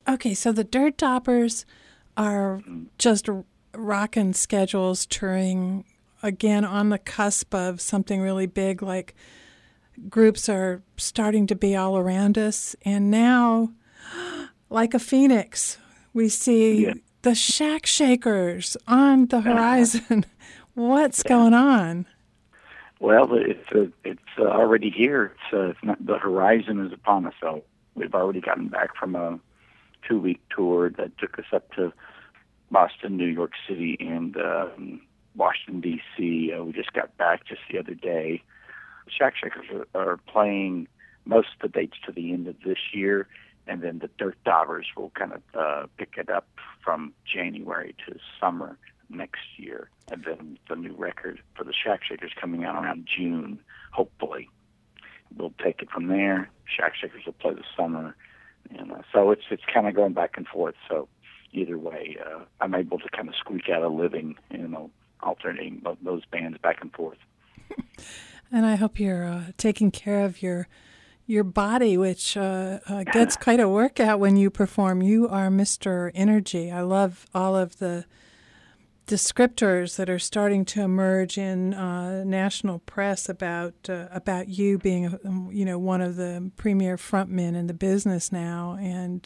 Okay, so the Dirt Doppers are just rocking schedules, touring again on the cusp of something really big, like groups are starting to be all around us. And now, like a phoenix, we see the Shack Shakers on the horizon. What's going on? Well, it's already here. It's not, the horizon is upon us. So we've already gotten back from a 2-week tour that took us up to Boston, New York City, and Washington, D.C. We just got back just the other day. The Shack Shakers are playing most of the dates to the end of this year, and then the Dirt Doppers will kind of pick it up from January to summer next year. And then the new record for the Shack Shakers coming out around June, hopefully. We'll take it from there. Shack Shakers will play the summer. And so it's kind of going back and forth. So either way, I'm able to kind of squeak out a living, alternating those bands back and forth. And I hope you're taking care of your body, which gets quite a workout when you perform. You are Mr. Energy. I love all of the descriptors that are starting to emerge in national press about you being one of the premier frontmen in the business now, and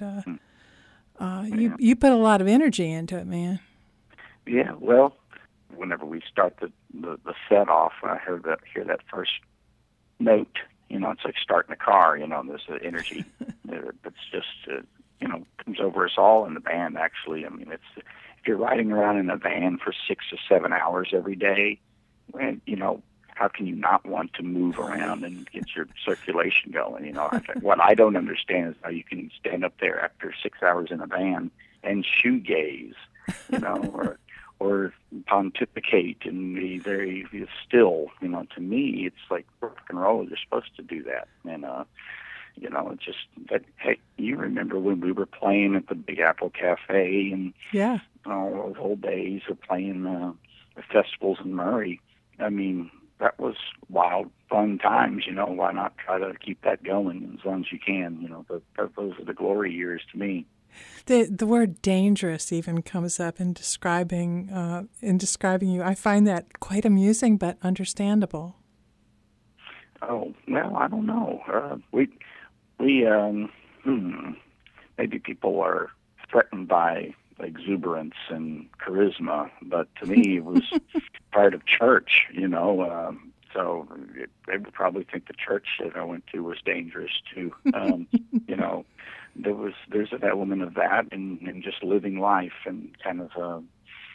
you put a lot of energy into it, man. Yeah, well, whenever we start the set off, I hear that first note. It's like starting a car. There's the energy that's just comes over us all in the band. Actually, I mean, it's. If you're riding around in a van for 6 or 7 hours every day, and how can you not want to move around and get your circulation going? What I don't understand is how you can stand up there after 6 hours in a van and shoegaze, or pontificate and be very still. To me, it's like rock and roll. You're supposed to do that, and it's just that. Hey, you remember when we were playing at the Big Apple Cafe and all those old days of playing the festivals in Murray? I mean, that was wild, fun times. Why not try to keep that going as long as you can? Those are the glory years to me. The word dangerous even comes up in describing you. I find that quite amusing, but understandable. Oh, well, I don't know. We maybe people are threatened by exuberance and charisma, but to me it was part of church, so they would probably think the church that I went to was dangerous too. There's an element of that in just living life and kind of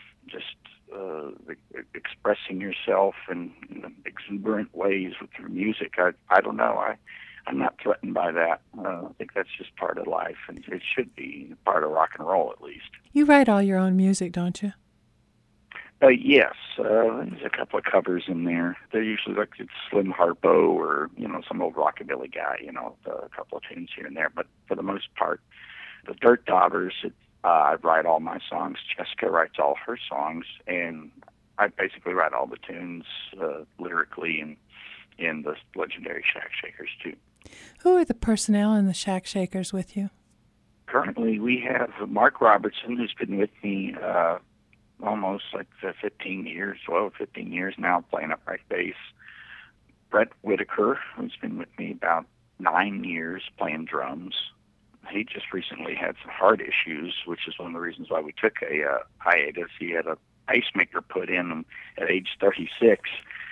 expressing yourself in exuberant ways with your music. I don't know. I'm not threatened by that. I think that's just part of life, and it should be part of rock and roll at least. You write all your own music, don't you? Yes. There's a couple of covers in there. They're usually like it's Slim Harpo or, some old rockabilly guy, a couple of tunes here and there. But for the most part, the Dirt Doppers, I write all my songs. Jessica writes all her songs, and I basically write all the tunes lyrically and in the legendary Shack Shakers too. Who are the personnel in the Shack Shakers with you? Currently, we have Mark Robertson, who's been with me almost like 15 years now, playing upright bass. Brett Whitaker, who's been with me about 9 years, playing drums. He just recently had some heart issues, which is one of the reasons why we took a hiatus. He had a pacemaker put in him at age 36.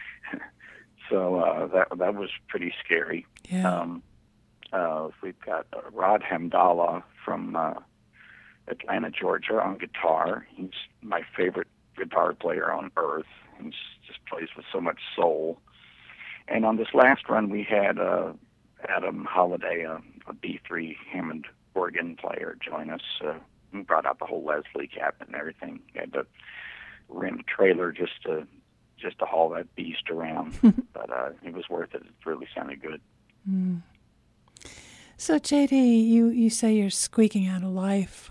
So that was pretty scary. Yeah. We've got Rod Hamdallah from Atlanta, Georgia, on guitar. He's my favorite guitar player on earth. He just plays with so much soul. And on this last run, we had Adam Holiday, a B3 Hammond organ player, join us. We brought out the whole Leslie cabinet and everything. We had to rent a trailer just to haul that beast around. But it was worth it. It really sounded good. Mm. So, J.D., you say you're squeaking out a life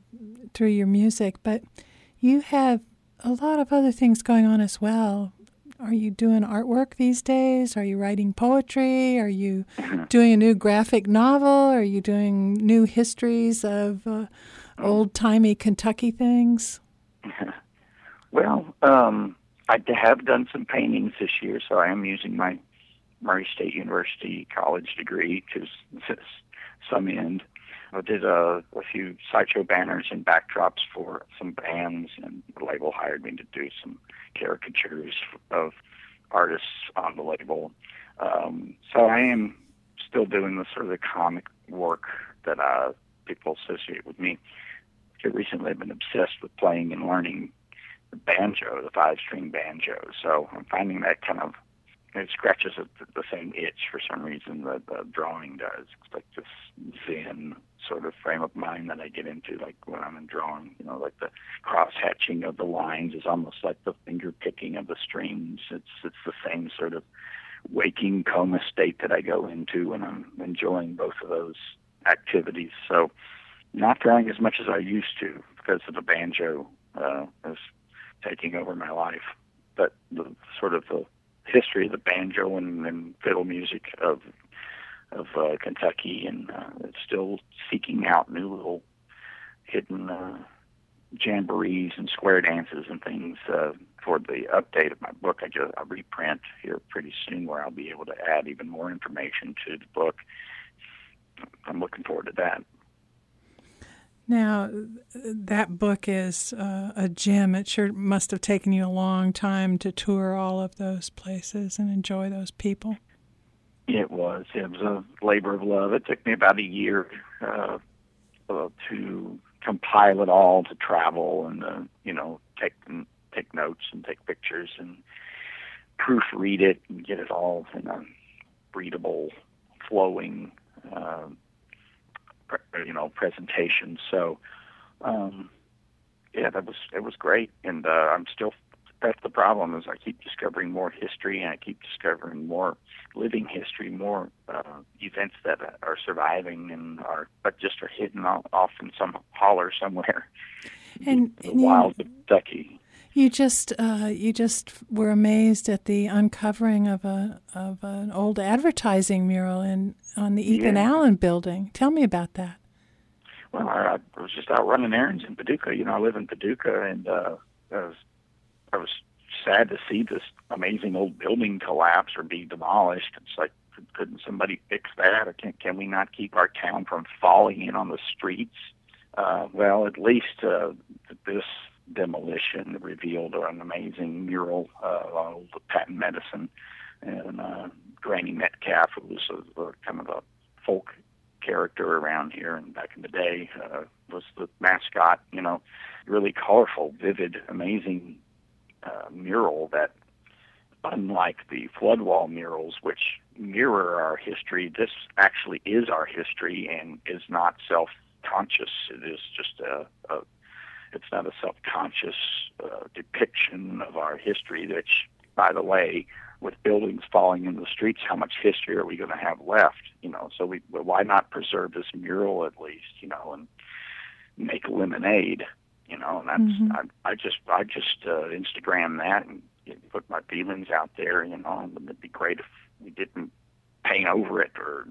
through your music, but you have a lot of other things going on as well. Are you doing artwork these days? Are you writing poetry? Are you doing a new graphic novel? Are you doing new histories of old-timey Kentucky things? Well, I have done some paintings this year, so I am using my Murray State University college degree to some end. I did a few sideshow banners and backdrops for some bands, and the label hired me to do some caricatures of artists on the label. So I am still doing the sort of the comic work that people associate with me. Recently I've been obsessed with playing and learning the banjo, the 5-string banjo. So I'm finding that kind of, it scratches the same itch for some reason that the drawing does. It's like this zen sort of frame of mind that I get into, like when I'm in drawing, like the cross-hatching of the lines is almost like the finger picking of the strings. It's the same sort of waking coma state that I go into when I'm enjoying both of those activities. So not drawing as much as I used to because of the banjo is taking over my life. But the sort of the history of the banjo and fiddle music of Kentucky, and still seeking out new little hidden jamborees and square dances and things for the update of my book. I reprint here pretty soon where I'll be able to add even more information to the book. I'm looking forward to that. Now, that book is a gem. It sure must have taken you a long time to tour all of those places and enjoy those people. It was a labor of love. It took me about a year to compile it all, to travel and take notes and take pictures and proofread it and get it all in a readable, flowing presentation. So, it was great. And I'm still, that's the problem, is I keep discovering more history, and I keep discovering more living history, more events that are surviving and but just are hidden off in some holler somewhere. And the wilds of Kentucky. You just were amazed at the uncovering of an old advertising mural on the Ethan Allen building. Tell me about that. Well, I was just out running errands in Paducah. I live in Paducah, and I was sad to see this amazing old building collapse or be demolished. It's like, couldn't somebody fix that? Or can we not keep our town from falling in on the streets? Well, at least this demolition revealed an amazing mural on old patent medicine, and Granny Metcalf, who was a kind of a folk character around here and back in the day, was the mascot. Really colorful, vivid, amazing mural that, unlike the flood wall murals, which mirror our history, this actually is our history and is not self-conscious. It is just it's not a self-conscious depiction of our history, which, by the way, with buildings falling in the streets, how much history are we going to have left? So why not preserve this mural at least, and make lemonade, and that's, mm-hmm. I just Instagram that and put my feelings out there, and it'd be great if we didn't paint over it or,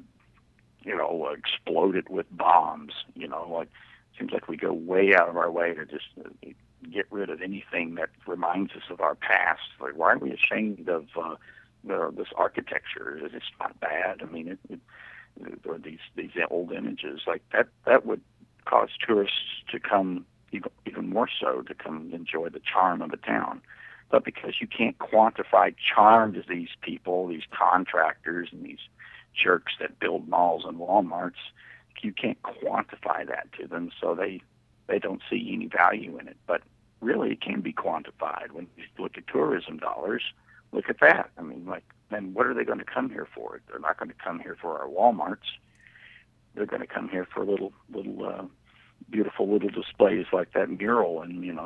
explode it with bombs, like, seems like we go way out of our way to just get rid of anything that reminds us of our past. Like, why are we ashamed of this architecture? It's not bad. I mean, or these old images like that would cause tourists to come even more so to come enjoy the charm of the town. But because you can't quantify charm to these people, these contractors and these jerks that build malls and Walmarts, you can't quantify that to them, so they don't see any value in it. But really, it can be quantified. When you look at tourism dollars, look at that. I mean, then what are they going to come here for? They're not going to come here for our Walmarts. They're going to come here for little beautiful little displays like that mural,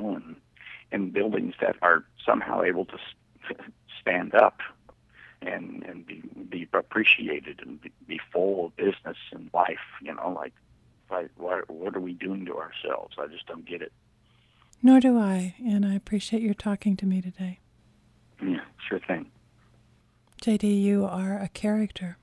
and buildings that are somehow able to stand up and be appreciated and be full of business and life. What are we doing to ourselves? I just don't get it. Nor do I, and I appreciate your talking to me today. Yeah, sure thing. JD, you are a character.